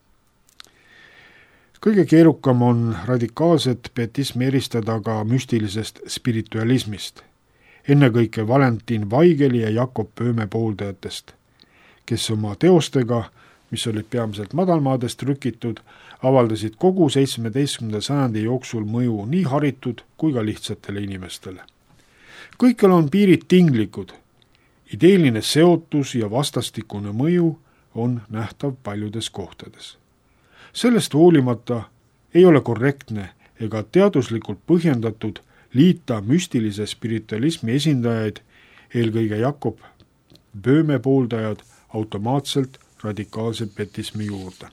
Kõige keerukam on radikaalset pietismi eristada ka müstilisest spiritualismist, ennekõike Valentin Vaigeli ja Jakob Pööme pooldajatest, kes oma teostega, mis olid peamiselt madalmaadest trükitud, avaldasid kogu 17. sajandi jooksul mõju nii haritud kui ka lihtsatele inimestele. Kõikjal on piirid tinglikud. Ideeline seotus ja vastastikune mõju on nähtav paljudes kohtades. Sellest hoolimata ei ole korrektne ega teaduslikult põhjendatud liita müstilise spiritualismi esindajaid eelkõige Jakob Böhme pooldajad automaatselt radikaalse pietismi juurde.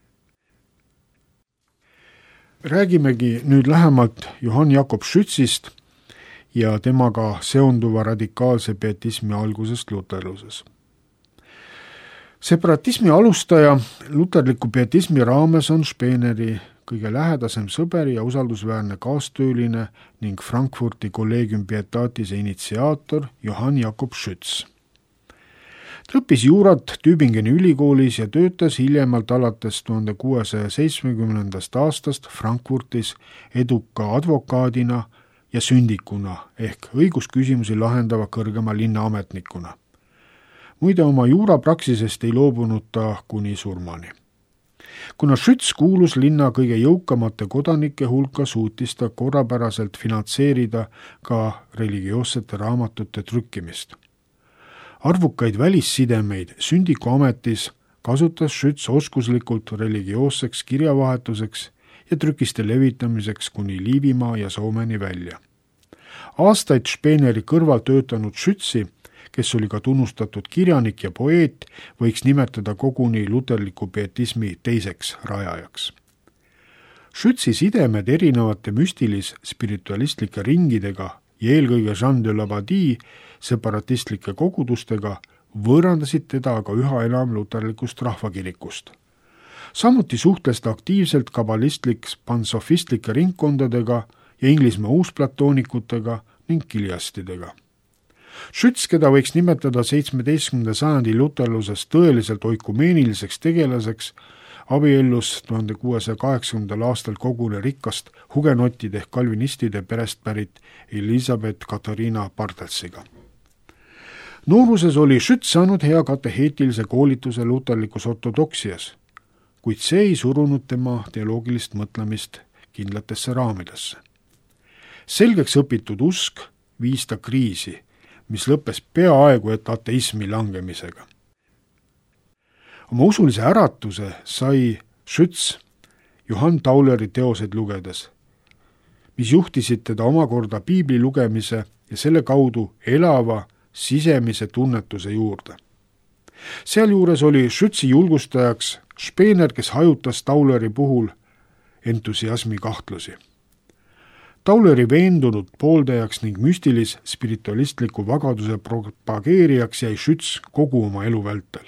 Räägimegi nüüd lähemalt Johann Jakob Schützist ja temaga seonduva radikaalse pietismi algusest luterluses. Separatismi alustaja luterliku pietismi raames on Speeneri kõige lähedasem sõber ja usaldusväärne kaastööline ning Frankfurti Collegium Pietatise initsiaator Johann Jakob Schütz. Ta õppis juurat Tübingeni ülikoolis ja töötas hiljemalt alates 1670. aastast Frankfurtis eduka advokaadina ja sündikuna ehk õigusküsimusi lahendava kõrgema linnaametnikuna. Muide, oma juurapraksisest ei loobunud ta kuni surmani. Kuna Schütz kuulus linna kõige jõukamate kodanike hulka, suutis ta korrapäraselt finantseerida ka religioossete raamatute trükkimist. Arvukaid välissidemeid sündikuametis kasutas Schütz oskuslikult religioosseks kirjavahetuseks ja trükiste levitamiseks kuni Liivimaa ja Soomeni välja. Aastaid Speeneri kõrval töötanud Schützi, kes oli ka tunnustatud kirjanik ja poeet, võiks nimetada koguni luterliku pietismi teiseks rajajaks. Schützi sidemed erinevate müstilis-spiritualistlike ringidega ja eelkõige Jean de l'Abadie separatistlike kogudustega võõrandasid teda aga üha enam luterlikust rahvakirikust. Samuti suhtles ta aktiivselt kabalistlik pansofistlike ringkondadega ja Inglismaa uusplatonikutega ning kiliastidega. Schütz, keda võiks nimetada 17. sajandi luterluses tõeliselt oikumeeniliseks tegelaseks, abiellus 1680. aastal kogune rikkast hugenottide ehk kalvinistide perest pärit Elisabeth Katariina Bartelsiga. Nooruses oli Schütz saanud hea kateheetilise koolituse luterlikus ortodoksias, kuid see ei surunud tema teoloogilist mõtlemist kindlatesse raamidesse. Selgeks õpitud usk viis ta kriisi, mis lõppes peaaegu et ateismi langemisega. Oma usulise äratuse sai Schütz Johann Tauleri teoseid lugedes, mis juhtisid teda omakorda piibli lugemise ja selle kaudu elava sisemise tunnetuse juurde. Sealjuures oli Schützi julgustajaks Spener, kes hajutas Tauleri puhul entusiasmi kahtlusi. Tauleri veendunud pooldajaks ning müstilis-spiritualistliku vagaduse propageerijaks jäi Schütz kogu oma elu vältel.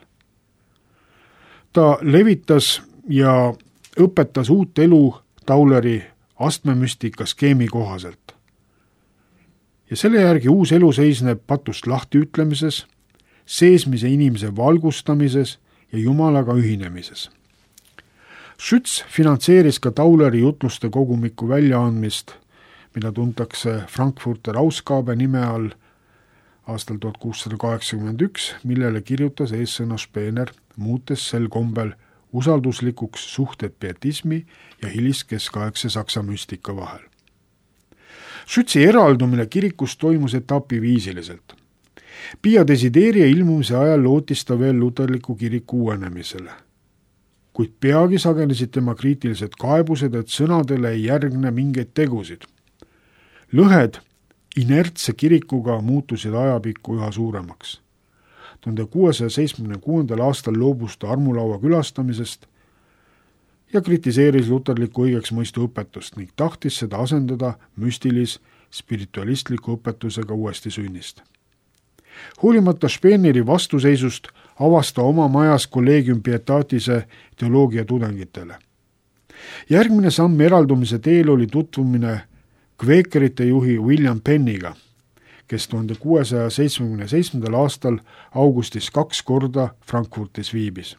Ta levitas ja õpetas uut elu Tauleri astmemüstika skeemi kohaselt. Ja selle järgi uus elu seisneb patust lahtiütlemises, seesmise inimese valgustamises ja Jumalaga ühinemises. Schütz finantseeris ka Tauleri jutluste kogumiku väljaandmist, mida tuntakse Frankfurter Ausgabe nime all aastal 1681, millele kirjutas eessõna Spener, muutes sel kombel usalduslikuks suhted pietismi ja hiliskeskaegse saksa müstika vahel. Schützi eraldumine kirikust toimus etapiviisiliselt. Pia Desideria ilmumise ajal lootis ta veel luterliku kiriku uuenemisele. Kuid peagi sagenesid tema kriitilised kaebused, et sõnadele ei järgne mingeid tegusid. Lõhed inertse kirikuga muutusid ajapikku üha suuremaks. 1676. aastal loobus ta armulaua külastamisest ja kritiseeris luterliku õigeks mõistu õpetust ning tahtis seda asendada müstilis-spiritualistliku õpetusega uuesti sünnist. Hoolimata Speeneri vastuseisust avas ta oma majas Collegium Pietatise teoloogia tudengitele. Järgmine samm eraldumise teel oli tutvumine kveekerite juhi William Penniga, kes 1677. aastal augustis 2 korda Frankfurtis viibis.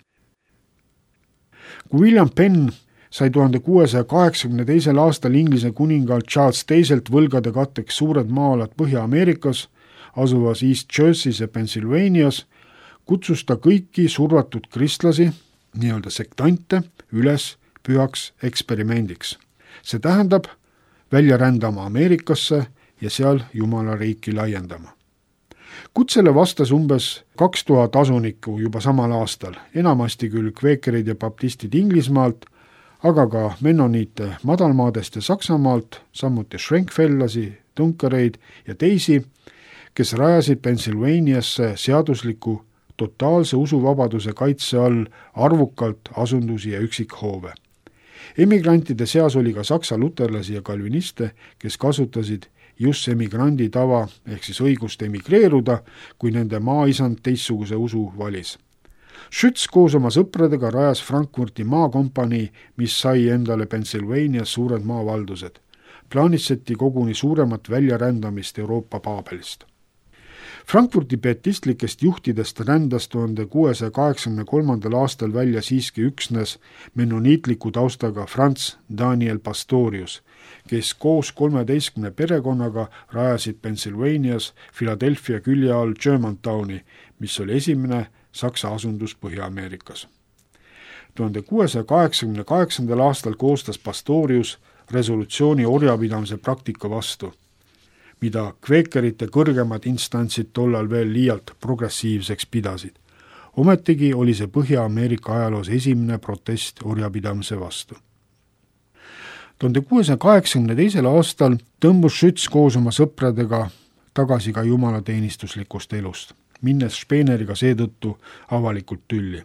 Kui William Penn sai 1682. aastal Inglise kuningalt Charles II võlgade katteks suured maa-alad Põhja-Ameerikas, asuvas East Jersey's ja Pennsylvanias, kutsus ta kõiki survatud kristlasi, nii-öelda sektante, üles pühaks eksperimendiks. See tähendab välja rändama Ameerikasse ja seal Jumala riiki laiendama. Kutsele vastas umbes 2000 asunikku juba samal aastal, enamasti küll kveekerid ja baptistid Inglismaalt, aga ka mennoniite madalmaadest ja Saksamaalt, samuti Schwenkfellasi, tunkareid ja teisi, kes rajasid Pennsylvaniasse seadusliku totaalse usuvabaduse kaitse all arvukalt asundusi ja üksikhoove. Emigrantide seas oli ka saksa luterlasi ja kalviniste, kes kasutasid just emigrandi tava ehk siis õigust emigreeruda, kui nende maaisand teistsuguse usu valis. Schütz koos oma sõpradega rajas Frankfurti maakompanii, mis sai endale Pennsylvanias suured maavaldused. Plaanitseti koguni suuremat väljarändamist Euroopa Paabelist. Frankfurti pietistlikest juhtidest rändas 1683. aastal välja siiski üksnes mennoniitliku taustaga Franz Daniel Pastorius, kes koos 13 perekonnaga rajasid Pennsylvanias Philadelphia külje all Germantowni, mis oli esimene Saksa asundus Põhja-Ameerikas. 1688. aastal koostas Pastorius resolutsiooni orjapidamise praktika vastu, mida kveekerite kõrgemad instantsid tollal veel liialt progressiivseks pidasid. Ometigi oli see Põhja-Ameerika ajaloos esimene protest orjapidamise vastu. 1682. aastal tõmbus Schütz koos oma sõpradega tagasi ka jumalateenistuslikust elust, minnes Speeneriga seetõttu avalikult tülli.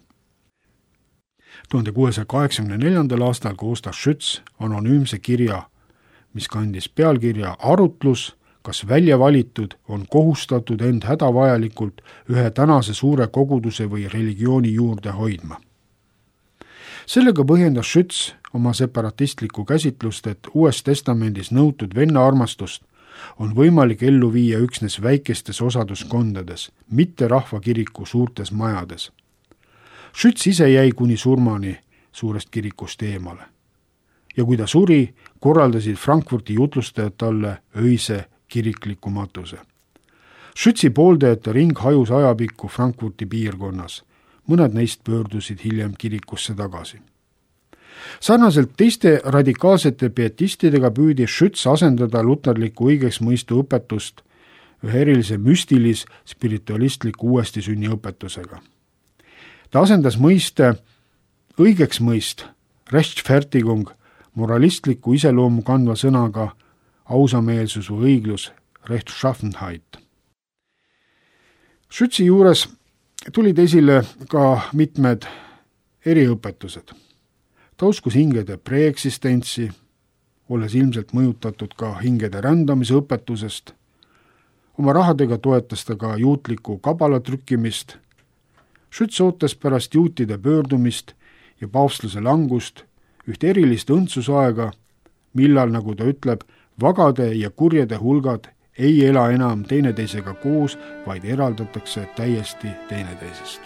1684. aastal koostas Schütz anonüümse kirja, mis kandis pealkirja Arutlus, kas välja valitud on kohustatud end hädavajalikult ühe tänase suure koguduse või religiooni juurde hoidma. Sellega põhjendas Schütz oma separatistlikku käsitlust, et Uues Testamendis nõutud vennaarmastust on võimalik ellu viia üksnes väikestes osaduskondades, mitte rahvakiriku suurtes majades. Schütz ise jäi kuni surmani suurest kirikust eemale. Ja kui ta suri, korraldasid Frankfurti jutlustajad talle öise kirikliku matuse. Schützi pooldajate ring hajus ajapikku Frankfurti piirkonnas. Mõned neist pöördusid hiljem kirikusse tagasi. Sarnaselt teiste radikaalsete pietistidega püüdi Schütz asendada luterliku õigeksmõistu õpetust ühe erilise müstilis-spiritualistliku uuestisünni õpetusega. Ta asendas mõiste õigeksmõist, Rechtfertigung, moralistliku iseloomu kandva sõnaga ausameelsus või õiglus, Rechtschaffenheit. Schützi juures tulid esile ka mitmed eriõpetused. Ta uskus hingede preeksistentsi, olles ilmselt mõjutatud ka hingede rändamise õpetusest. Oma rahadega toetas ta ka juutliku kabala trükkimist. Schütz ootas pärast juutide pöördumist ja paavstlase langust üht erilist õndsusaega, millal, nagu ta ütleb, vagade ja kurjade hulgad ei ela enam teineteisega koos, vaid eraldatakse täiesti teineteisest.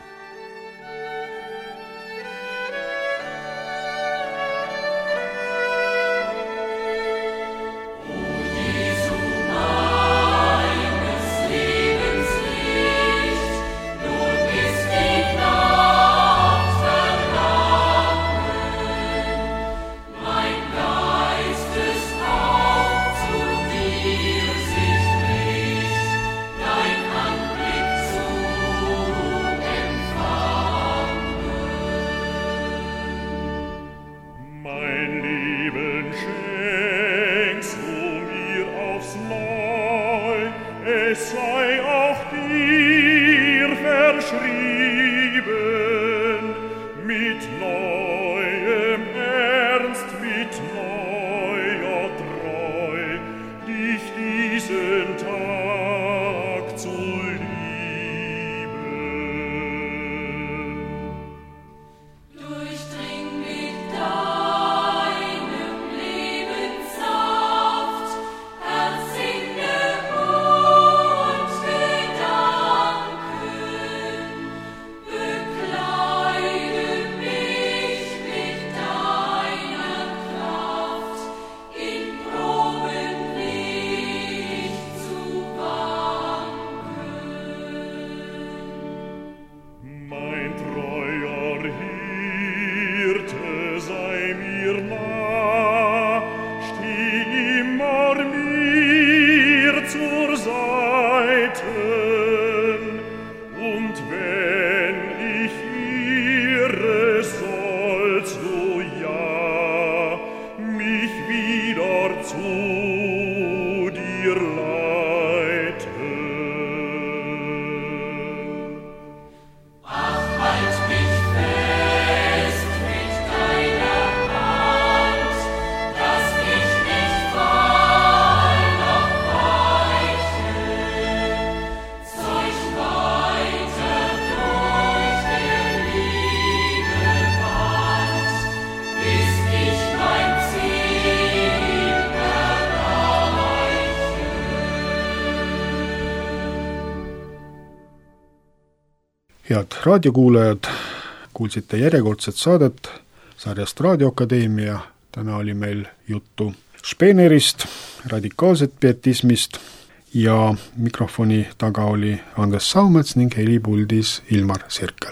head raadiokuulajad, kuulsite järjekordset saadet sarjast Raadioakadeemia. Täna oli meil juttu Spenerist, radikaalset pietismist ja mikrofoni taga oli Andres Saumets ning helipuldis Ilmar Sirkel.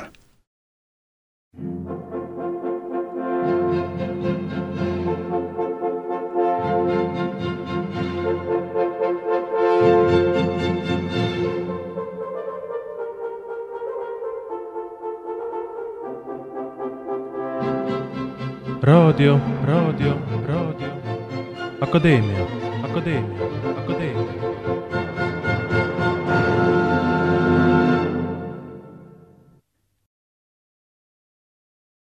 Raadio, Akadeemia.